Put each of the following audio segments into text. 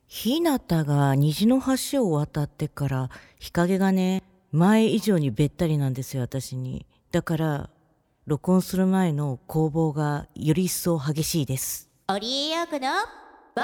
日向が虹の橋を渡ってから日陰がね、前以上にべったりなんですよ、私に。だから録音する前の攻防がより一層激しいです。 オリエヨークのボイスデリバ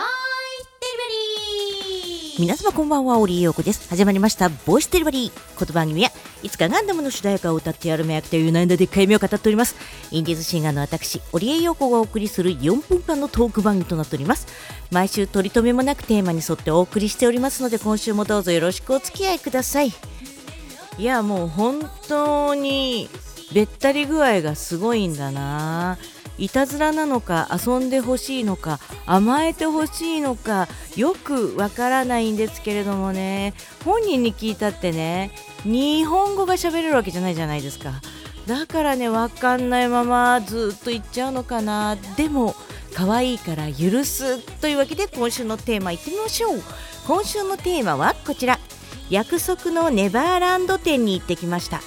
リー。 皆様こんばんは、オリエヨークです。始まりましたボイスデリバリー。この番組はいつかガンダムの主題歌を歌ってやる目役という悩んだでっかい夢を語っております。インディーズシンガーの私オリエヨークがお送りする4分間のトーク番組となっております。毎週取り留めもなくテーマに沿ってお送りしておりますので、今週もどうぞよろしくお付き合いください。いや、もう本当にべったり具合がすごいんだな。いたずらなのか遊んでほしいのか甘えてほしいのかよくわからないんですけれどもね、本人に聞いたってね、日本語が喋れるわけじゃないじゃないですか。だからね、わかんないままずっと言っちゃうのかな。でも可愛いから許すというわけで、今週のテーマいってみましょう。今週のテーマはこちら、約束のネバーランド店に行ってきました。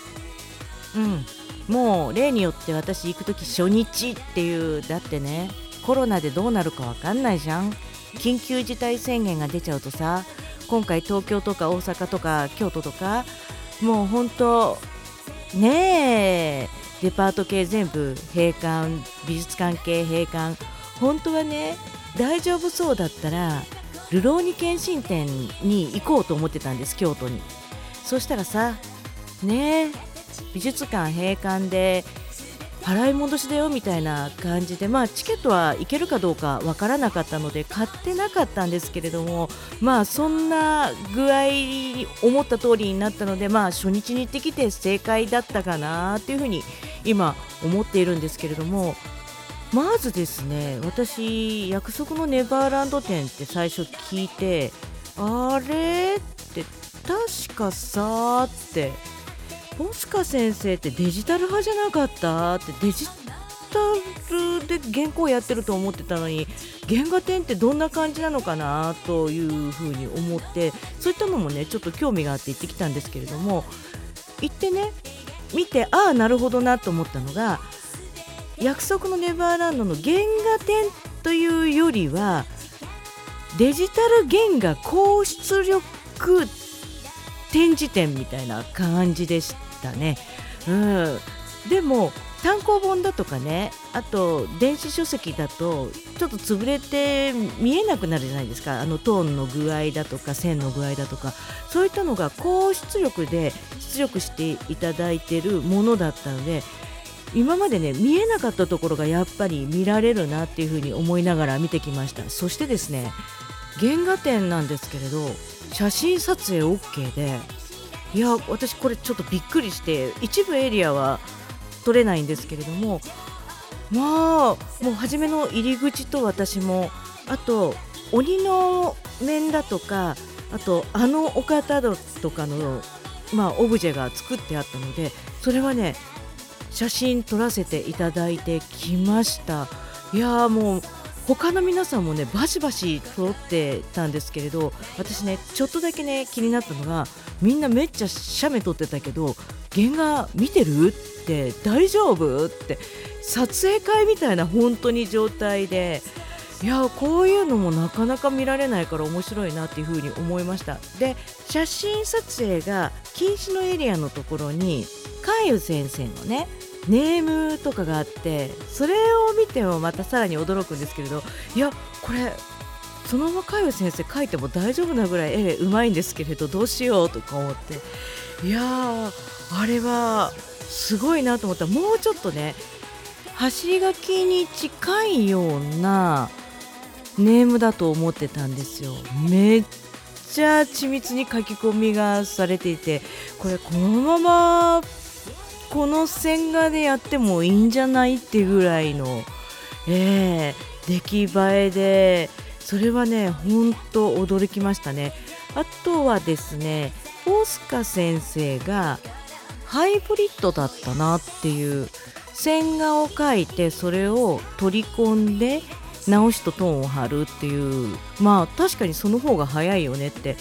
もう例によって私行くとき初日っていう、だってね、コロナでどうなるかわかんないじゃん。緊急事態宣言が出ちゃうとさ、今回東京とか大阪とか京都とか、もう本当ねえ、デパート系全部閉館、美術館系閉館。本当はね、大丈夫そうだったらルローニケンシン店に行こうと思ってたんです、京都に。そしたらさ、ねえ、美術館閉館で払い戻しだよみたいな感じで、チケットは行けるかどうかわからなかったので買ってなかったんですけれども、そんな具合思った通りになったので、初日に行ってきて正解だったかなっていうふうに今思っているんですけれども、まずですね、私約束のネバーランド店って最初聞いて、あれって確かさってボスカ先生ってデジタル派じゃなかったって、デジタルで原稿やってると思ってたのに、原画展ってどんな感じなのかなというふうに思って、そういったのもねちょっと興味があって行ってきたんですけれども、行ってね見て、ああなるほどなと思ったのが、約束のネバーランドの原画展というよりはデジタル原画高出力展示展みたいな感じでしたね。でも単行本だとかね、あと電子書籍だとちょっと潰れて見えなくなるじゃないですか。トーンの具合だとか線の具合だとか、そういったのが高出力で出力していただいているものだったので、今までね見えなかったところがやっぱり見られるなっていうふうに思いながら見てきました。そしてですね、原画展なんですけれど写真撮影 OK で、いや私これちょっとびっくりして、一部エリアは撮れないんですけれども、もう初めの入り口と私も、あと鬼の面だとか、あとお方だとかのオブジェが作ってあったので、それはね写真撮らせていただいてきました。いやもう他の皆さんもねバシバシ撮ってたんですけれど、私ねちょっとだけね気になったのが、みんなめっちゃ写メ撮ってたけど原画見てるって大丈夫って撮影会みたいな本当に状態で、いやこういうのもなかなか見られないから面白いなっていうふうに思いました。で、写真撮影が禁止のエリアのところに海優先生のねネームとかがあって、それを見てもまたさらに驚くんですけれど、いやこれそのまま海優先生描いても大丈夫なぐらい絵うまいんですけれど、どうしようとか思って、いやあれはすごいなと思った。もうちょっとね走り書きに近いようなネームだと思ってたんですよ。めっちゃ緻密に書き込みがされていて、これこのままこの線画でやってもいいんじゃないっていうぐらいの、出来栄えで、それはね本当驚きましたね。あとはですね、大塚先生がハイブリッドだったなっていう、線画を描いてそれを取り込んで直しとトーンを貼るっていう、確かにその方が早いよねって、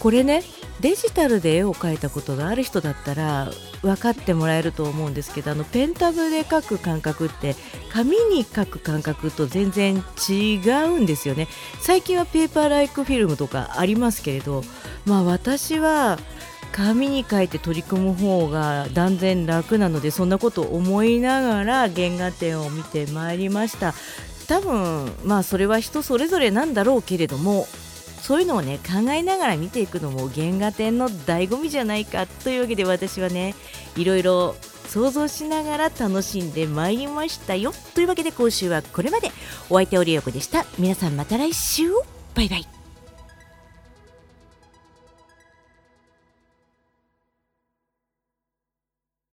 これね、デジタルで絵を描いたことがある人だったら分かってもらえると思うんですけど、ペンタブで描く感覚って紙に描く感覚と全然違うんですよね。最近はペーパーライクフィルムとかありますけれど、私は紙に書いて取り組む方が断然楽なので、そんなことを思いながら原画展を見てまいりました。多分それは人それぞれなんだろうけれども、そういうのをね考えながら見ていくのも原画展の醍醐味じゃないかというわけで、私はねいろいろ想像しながら楽しんでまいりましたよ。というわけで今週はこれまで。お相手オリオコでした。皆さんまた来週、バイバイ。